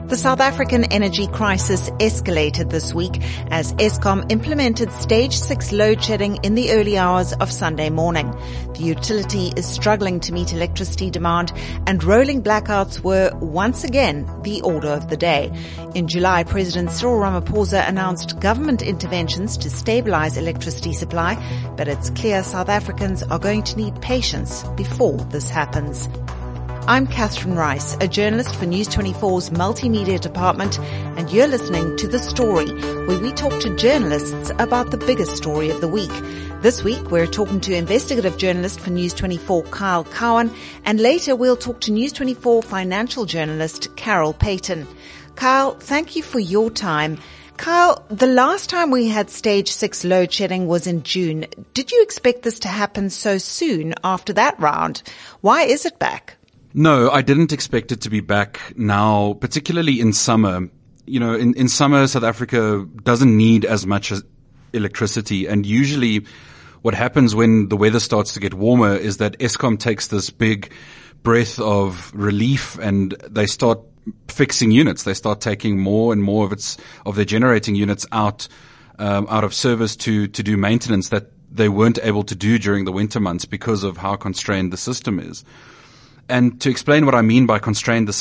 The South African energy crisis escalated this week as Eskom implemented stage 6 load shedding in the early hours of Sunday morning. The utility is struggling to meet electricity demand, and rolling blackouts were once again the order of the day. In July, President Cyril Ramaphosa announced government interventions to stabilize electricity supply, but it's clear South Africans are going to need patience before this happens. I'm Catherine Rice, a journalist for News 24's multimedia department, and you're listening to The Story, where we talk to journalists about the biggest story of the week. This week, we're talking to investigative journalist for News 24, Kyle Cowan, and later we'll talk to News 24 financial journalist, Carol Payton. Kyle, thank you for your time. Kyle, the last time we had stage 6 load shedding was in June. Did you expect this to happen so soon after that round? Why is it back? No, I didn't expect it to be back now, particularly in summer. You know, in summer, South Africa doesn't need as much electricity. And usually what happens when the weather starts to get warmer is that Eskom takes this big breath of relief and they start fixing units. They start taking more and more of their generating units out of service to do maintenance that they weren't able to do during the winter months because of how constrained the system is. And to explain what I mean by constraints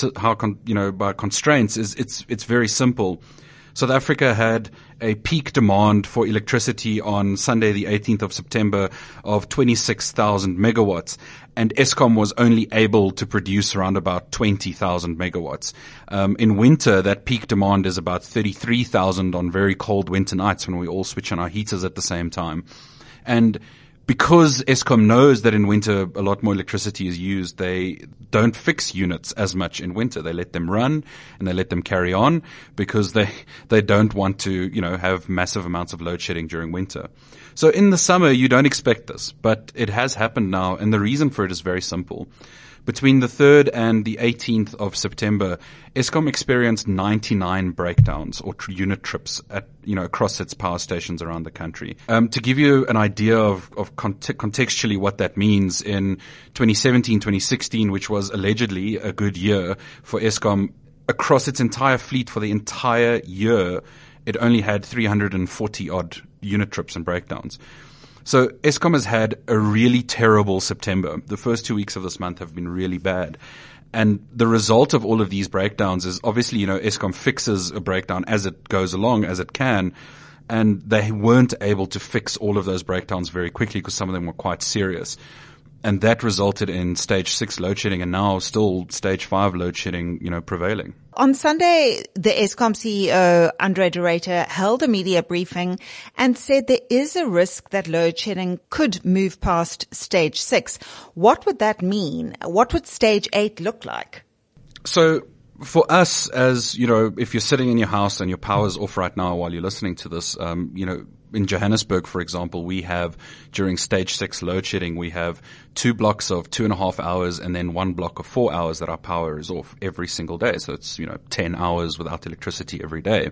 is it's very simple. South Africa had a peak demand for electricity on Sunday, the 18th of September of 26,000 megawatts. And Eskom was only able to produce around about 20,000 megawatts. In winter, that peak demand is about 33,000 on very cold winter nights when we all switch on our heaters at the same time. And because Eskom knows that in winter a lot more electricity is used, they don't fix units as much in winter. They let them run and they let them carry on because they don't want to, have massive amounts of load shedding during winter. So in the summer you don't expect this, but it has happened now, and the reason for it is very simple. Between the 3rd and the 18th of September, Eskom experienced 99 breakdowns or unit trips across its power stations around the country. To give you an idea of contextually what that means, in 2017, 2016, which was allegedly a good year for Eskom, across its entire fleet for the entire year, it only had 340 odd unit trips and breakdowns. So Eskom has had a really terrible September. The first 2 weeks of this month have been really bad. And the result of all of these breakdowns is obviously, Eskom fixes a breakdown as it goes along, as it can. And they weren't able to fix all of those breakdowns very quickly because some of them were quite serious. And that resulted in stage 6 load shedding and now still stage 5 load shedding, prevailing. On Sunday, the Eskom CEO, Andre de Ruyter, held a media briefing and said there is a risk that load shedding could move past stage 6. What would that mean? What would stage 8 look like? So for us, as if you're sitting in your house and your power's off right now while you're listening to this, in Johannesburg, for example, we have, during stage 6 load shedding, we have 2 blocks of 2.5 hours and then 1 block of 4 hours that our power is off every single day. So it's, 10 hours without electricity every day.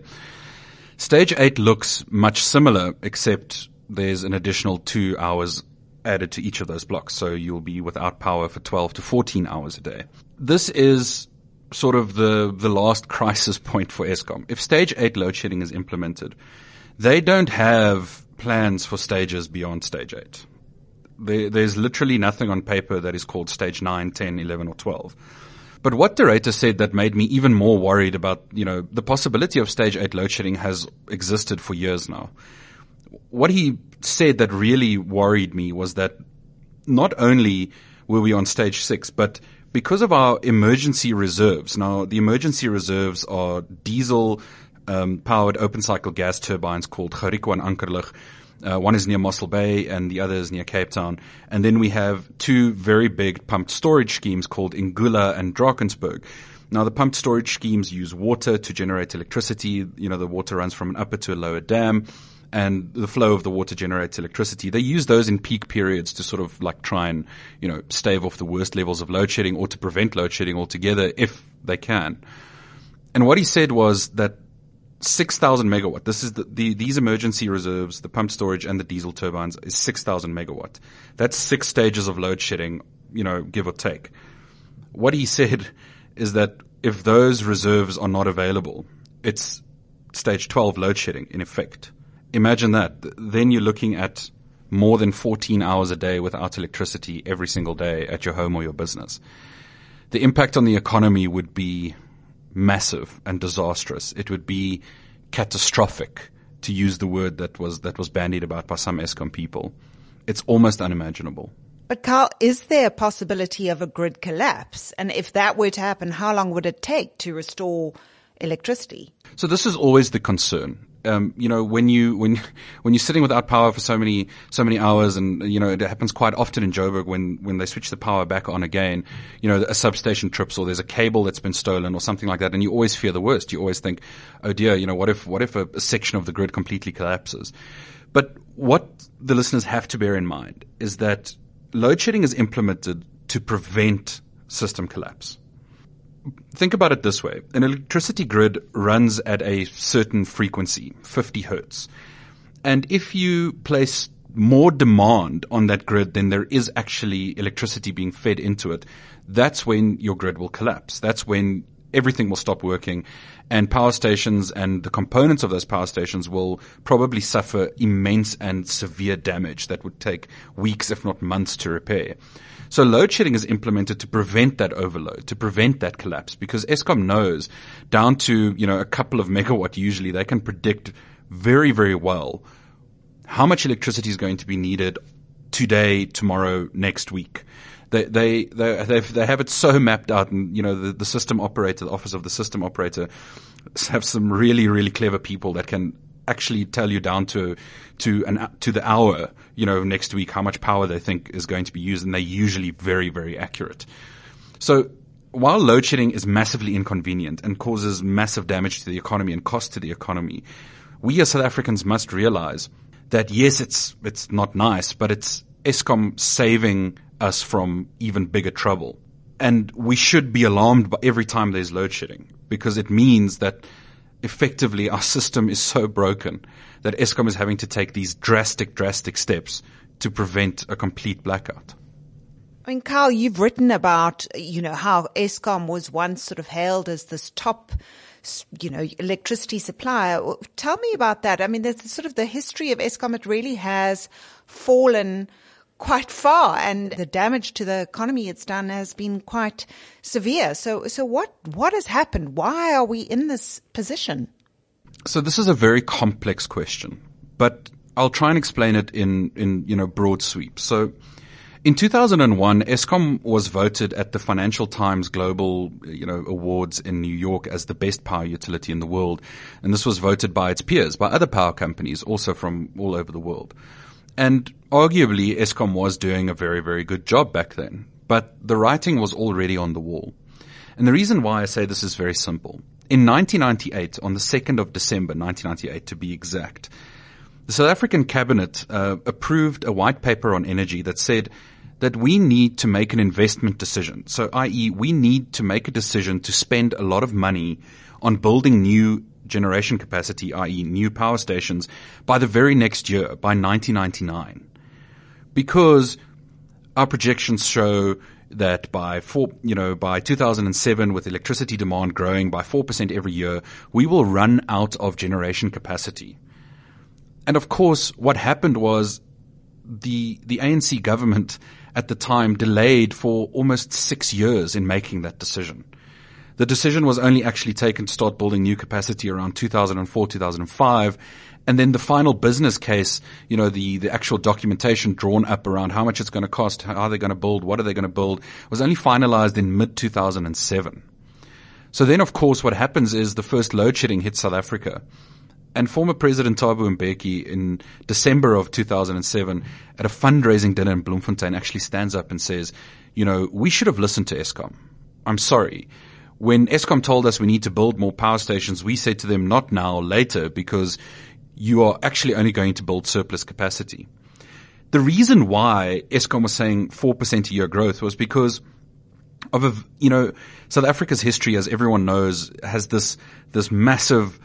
Stage 8 looks much similar, except there's an additional 2 hours added to each of those blocks. So you'll be without power for 12 to 14 hours a day. This is sort of the last crisis point for Eskom. If stage 8 load shedding is implemented, they don't have plans for stages beyond stage 8. There's literally nothing on paper that is called stage 9, 10, 11 or 12. But what de Ruyter said that made me even more worried about, the possibility of stage 8 load shedding has existed for years now. What he said that really worried me was that not only were we on stage 6, but because of our emergency reserves. Now, the emergency reserves are diesel powered open cycle gas turbines called Gericko and Ankerlig. One is near Mossel Bay and the other is near Cape Town. And then we have 2 very big pumped storage schemes called Ingula and Drakensberg. Now, the pumped storage schemes use water to generate electricity. The water runs from an upper to a lower dam, and the flow of the water generates electricity. They use those in peak periods to sort of try and, stave off the worst levels of load shedding or to prevent load shedding altogether if they can. And what he said was that 6,000 megawatt. This is these emergency reserves, the pump storage and the diesel turbines is 6,000 megawatt. That's 6 stages of load shedding, give or take. What he said is that if those reserves are not available, it's stage 12 load shedding in effect. Imagine that. Then you're looking at more than 14 hours a day without electricity every single day at your home or your business. The impact on the economy would be massive and disastrous. It would be catastrophic, to use the word that was bandied about by some Eskom people. It's almost unimaginable. But Carl, is there a possibility of a grid collapse? And if that were to happen, how long would it take to restore electricity? So this is always the concern. When you're sitting without power for so many hours, and it happens quite often in Joburg when they switch the power back on again, a substation trips or there's a cable that's been stolen or something like that, and you always fear the worst. You always think, oh dear, what if a section of the grid completely collapses? But what the listeners have to bear in mind is that load shedding is implemented to prevent system collapse. Think about it this way. An electricity grid runs at a certain frequency, 50 hertz. And if you place more demand on that grid than there is actually electricity being fed into it, that's when your grid will collapse. That's when everything will stop working, and power stations and the components of those power stations will probably suffer immense and severe damage that would take weeks, if not months, to repair. So load shedding is implemented to prevent that overload, to prevent that collapse, because Eskom knows down to, a couple of megawatt usually, they can predict very, very well how much electricity is going to be needed today, tomorrow, next week. They have it so mapped out, and the system operator, the office of the system operator, have some really, really clever people that can actually tell you down to the hour, next week how much power they think is going to be used, and they're usually very, very accurate. So while load shedding is massively inconvenient and causes massive damage to the economy and cost to the economy, we as South Africans must realize that yes, it's not nice, but it's Eskom saving us from even bigger trouble. And we should be alarmed by every time there's load shedding, because it means that effectively our system is so broken that Eskom is having to take these drastic steps to prevent a complete blackout. I mean, Carl, you've written about, how Eskom was once sort of hailed as this top, electricity supplier. Tell me about that. I mean, there's sort of the history of Eskom. It really has fallen quite far, and the damage to the economy it's done has been quite severe. So what has happened? Why are we in this position? So this is a very complex question, but I'll try and explain it in broad sweeps. So in 2001, Eskom was voted at the Financial Times Global, Awards in New York as the best power utility in the world. And this was voted by its peers, by other power companies, also from all over the world. And arguably, Eskom was doing a very, very good job back then. But the writing was already on the wall. And the reason why I say this is very simple. In 1998, on the 2nd of December, 1998 to be exact, the South African Cabinet approved a white paper on energy that said that we need to make an investment decision. So, i.e., we need to make a decision to spend a lot of money on building new generation capacity, i.e. new power stations, by the very next year, by 1999. Because our projections show that by 2007, with electricity demand growing by 4% every year, we will run out of generation capacity. And of course, what happened was the ANC government at the time delayed for almost 6 years in making that decision. The decision was only actually taken to start building new capacity around 2004, 2005. And then the final business case, the actual documentation drawn up around how much it's going to cost, how are they going to build, what are they going to build, was only finalized in mid-2007. So then, of course, what happens is the first load shedding hits South Africa. And former President Thabo Mbeki in December of 2007 at a fundraising dinner in Bloemfontein actually stands up and says, we should have listened to Eskom. I'm sorry. When Eskom told us we need to build more power stations, we said to them, not now, later, because you are actually only going to build surplus capacity. The reason why Eskom was saying 4% a year growth was because of South Africa's history, as everyone knows, has this massive,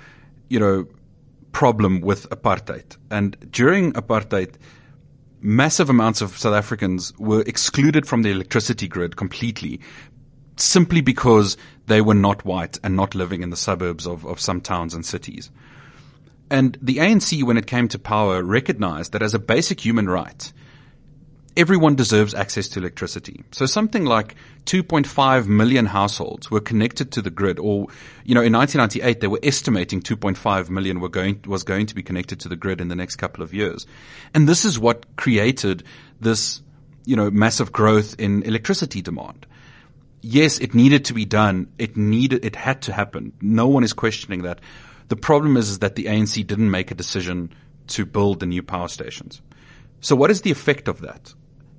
problem with apartheid. And during apartheid, massive amounts of South Africans were excluded from the electricity grid completely simply because they were not white and not living in the suburbs of some towns and cities. And the ANC, when it came to power, recognized that as a basic human right, everyone deserves access to electricity. So something like 2.5 million households were connected to the grid, or, in 1998, they were estimating 2.5 million was going to be connected to the grid in the next couple of years. And this is what created this, massive growth in electricity demand. Yes, it needed to be done. It had to happen. No one is questioning that. The problem is that the ANC didn't make a decision to build the new power stations. So what is the effect of that?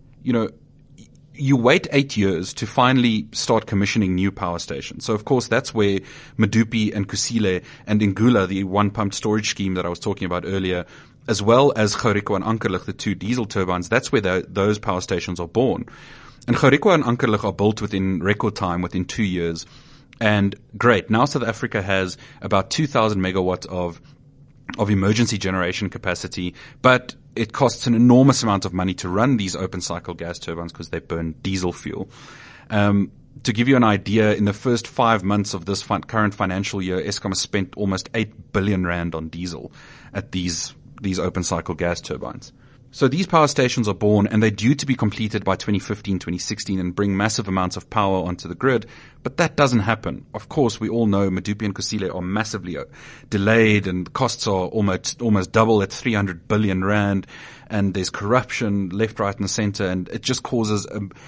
You wait 8 years to finally start commissioning new power stations. So of course that's where Medupi and Kusile and Ingula, the one pumped storage scheme that I was talking about earlier, as well as Gorico and Ankerlig, the 2 diesel turbines, that's where those power stations are born. And Gorico and Ankerlig are built within record time, within 2 years. And great. Now South Africa has about 2,000 megawatts of emergency generation capacity, but it costs an enormous amount of money to run these open cycle gas turbines because they burn diesel fuel. To give you an idea, in the first 5 months of this current financial year, Eskom has spent almost 8 billion rand on diesel at these open cycle gas turbines. So these power stations are born and they're due to be completed by 2015, 2016 and bring massive amounts of power onto the grid. But that doesn't happen. Of course, we all know Medupi and Kusile are massively delayed and costs are almost double at 300 billion rand. And there's corruption left, right and center. And it just causes,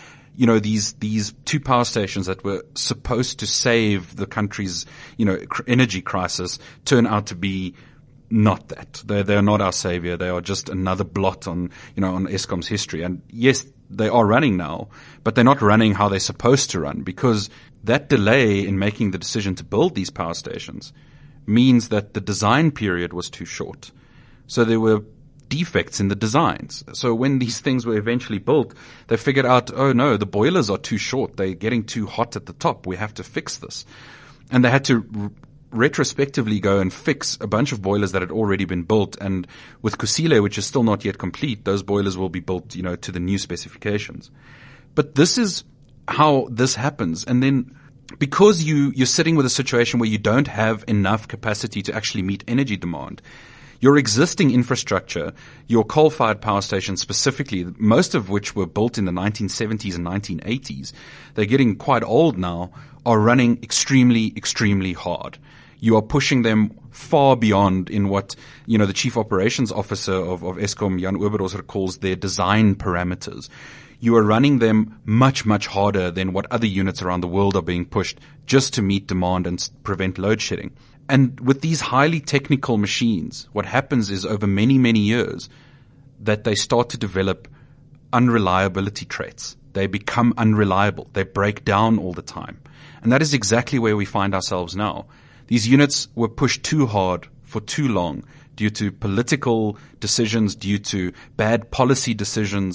these 2 power stations that were supposed to save the country's, energy crisis turn out to be not that. They're not our savior. They are just another blot on Eskom's history. And yes, they are running now, but they're not running how they're supposed to run, because that delay in making the decision to build these power stations means that the design period was too short. So there were defects in the designs. So when these things were eventually built, they figured out, oh no, the boilers are too short. They're getting too hot at the top. We have to fix this. And they had to retrospectively go and fix a bunch of boilers that had already been built. And with Kusile, which is still not yet complete, those boilers will be built, to the new specifications. But this is how this happens. And then because you're sitting with a situation where you don't have enough capacity to actually meet energy demand, your existing infrastructure, your coal-fired power stations specifically, most of which were built in the 1970s and 1980s, they're getting quite old now, are running extremely, extremely hard. You are pushing them far beyond in what, the chief operations officer of Eskom, Jan Oberholzer, calls their design parameters. You are running them much, much harder than what other units around the world are being pushed just to meet demand and prevent load shedding. And with these highly technical machines, what happens is over many, many years that they start to develop unreliability traits. They become unreliable. They break down all the time. And that is exactly where we find ourselves now. These units were pushed too hard for too long due to political decisions, due to bad policy decisions,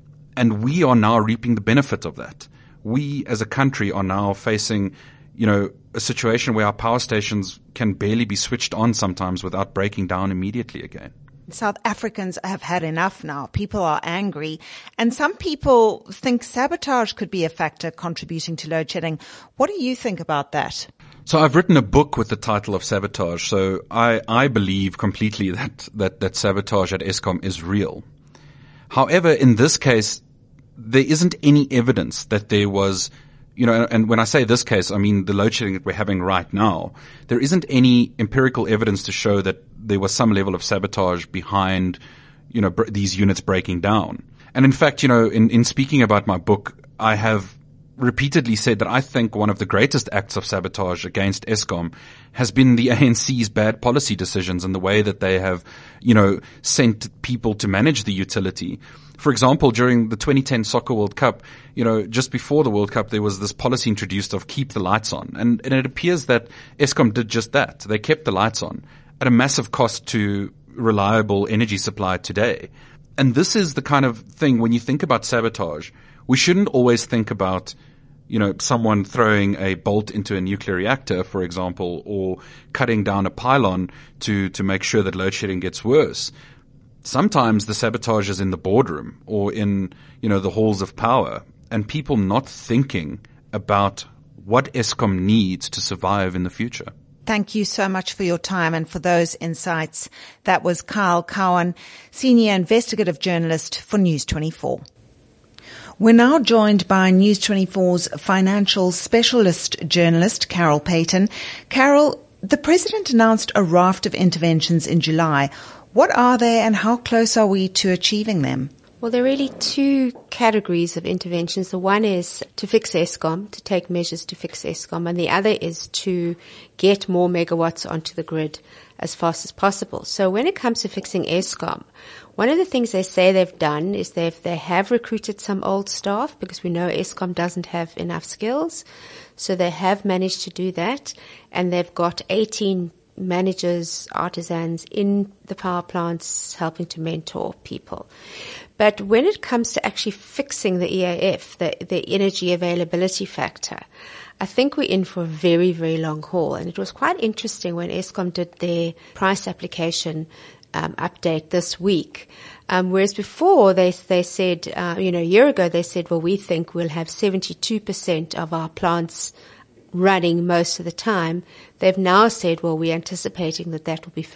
and we are now reaping the benefit of that. We as a country are now facing, a situation where our power stations can barely be switched on sometimes without breaking down immediately again. South Africans have had enough now. People are angry. And some people think sabotage could be a factor contributing to load shedding. What do you think about that? So I've written a book with the title of Sabotage. So I believe completely that sabotage at Eskom is real. However, in this case, there isn't any evidence that there was, and when I say this case, I mean the load shedding that we're having right now. There isn't any empirical evidence to show that there was some level of sabotage behind, these units breaking down. And in fact, in speaking about my book, I have repeatedly said that I think one of the greatest acts of sabotage against Eskom has been the ANC's bad policy decisions and the way that they have, sent people to manage the utility. For example, during the 2010 Soccer World Cup, just before the World Cup, there was this policy introduced of keep the lights on. And it appears that Eskom did just that. They kept the lights on at a massive cost to reliable energy supply today. And this is the kind of thing, when you think about sabotage, we shouldn't always think about, someone throwing a bolt into a nuclear reactor, for example, or cutting down a pylon to make sure that load shedding gets worse. Sometimes the sabotage is in the boardroom or in, the halls of power, and people not thinking about what Eskom needs to survive in the future. Thank you so much for your time and for those insights. That was Kyle Cowan, Senior Investigative Journalist for News 24. We're now joined by News 24's financial specialist journalist, Carol Payton. Carol, the President announced a raft of interventions in July. What are they and how close are we to achieving them? Well, there are really two categories of interventions. The one is to fix Eskom, to take measures to fix Eskom, and the other is to get more megawatts onto the grid as fast as possible. So when it comes to fixing Eskom, one of the things they say they've done is they have recruited some old staff, because we know Eskom doesn't have enough skills. So they have managed to do that, and they've got 18 managers, artisans in the power plants helping to mentor people. But when it comes to actually fixing the EAF, the energy availability factor, I think we're in for a very, very long haul. And it was quite interesting when Eskom did their price application update this week. Whereas before they said, a year ago they said, well, we think we'll have 72% of our plants running most of the time. They've now said, well, we're anticipating that will be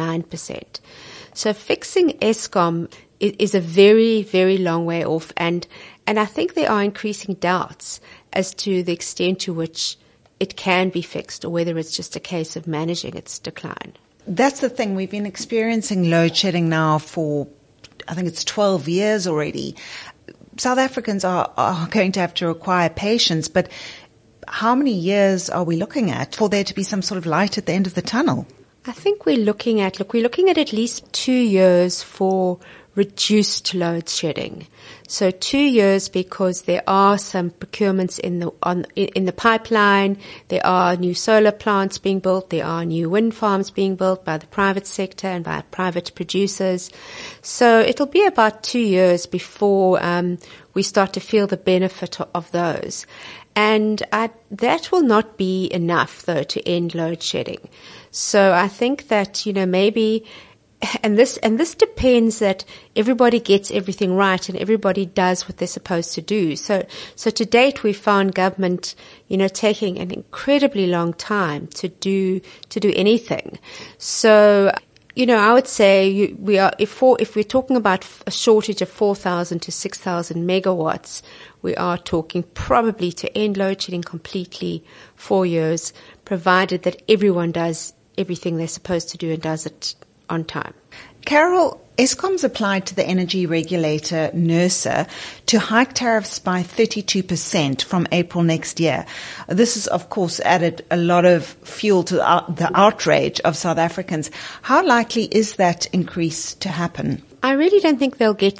59%. So fixing Eskom is a very, very long way off. And I think there are increasing doubts as to the extent to which it can be fixed, or whether it's just a case of managing its decline. That's the thing. We've been experiencing load shedding now for, I think it's 12 years already. South Africans are going to have to require patience, but how many years are we looking at for there to be some sort of light at the end of the tunnel? I think we're looking at least 2 years for reduced load shedding. So 2 years, because there are some procurements in the pipeline. There are new solar plants being built. There are new wind farms being built by the private sector and by private producers. So it'll be about 2 years before we start to feel the benefit of those. And that will not be enough, though, to end load shedding. So I think that, maybe, and this depends that everybody gets everything right and everybody does what they're supposed to do. So to date, we've found government, taking an incredibly long time to do anything. So, I would say if we're talking about a shortage of 4,000 to 6,000 megawatts, we are talking probably to end load shedding completely 4 years, provided that everyone does everything they're supposed to do and does it on time. Carol, Eskom's applied to the energy regulator, NERSA, to hike tariffs by 32% from April next year. This has, of course, added a lot of fuel to the outrage of South Africans. How likely is that increase to happen? I really don't think they'll get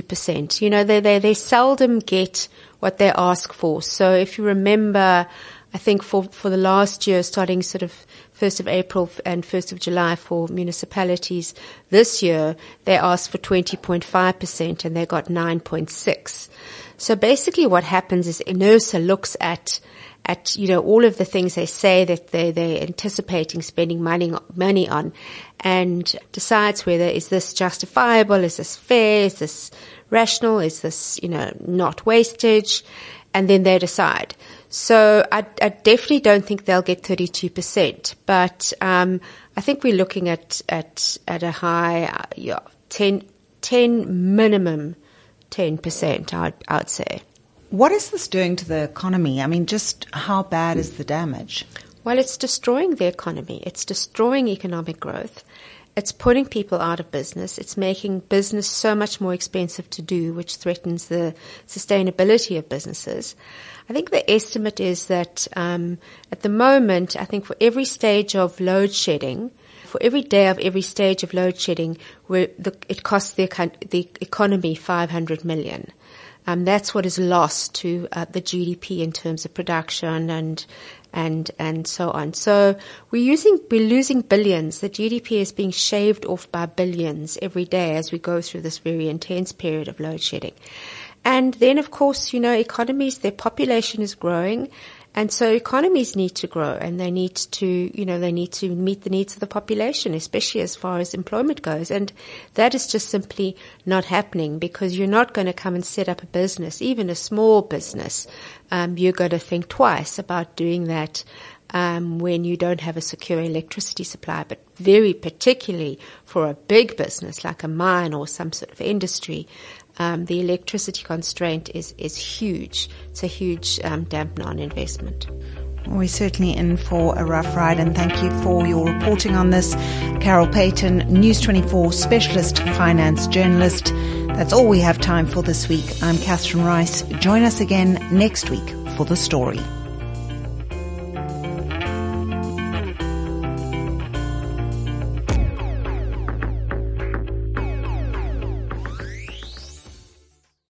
32%. They seldom get what they ask for. So if you remember, I think for the last year, starting sort of 1st of April and 1st of July for municipalities, this year they asked for 20.5% and they got 9.6%. So basically what happens is NERSA looks at all of the things they say that they're anticipating spending money on, and decides whether is this justifiable, is this fair, is this rational, is this, not wastage, and then they decide. So I definitely don't think they'll get 32%, but I think we're looking at a high 10 minimum 10%, I'd say. What is this doing to the economy? I mean, just how bad is the damage? Well, it's destroying the economy. It's destroying economic growth. It's putting people out of business. It's making business so much more expensive to do, which threatens the sustainability of businesses. I think the estimate is that at the moment, I think for every stage of load shedding, for every day of every stage of load shedding, it costs the economy 500 million. That's what is lost to the GDP in terms of production and so on. So we're losing billions. The GDP is being shaved off by billions every day as we go through this very intense period of load shedding. And then, of course, economies, their population is growing, And so economies need to grow, and they need to meet the needs of the population, especially as far as employment goes. And that is just simply not happening, because you're not going to come and set up a business, even a small business. You're going to think twice about doing that when you don't have a secure electricity supply. But very particularly for a big business like a mine or some sort of industry, the electricity constraint is huge. It's a huge dampener on investment. We're certainly in for a rough ride, and thank you for your reporting on this. Carol Payton, News 24 specialist finance journalist. That's all we have time for this week. I'm Catherine Rice. Join us again next week for The Story.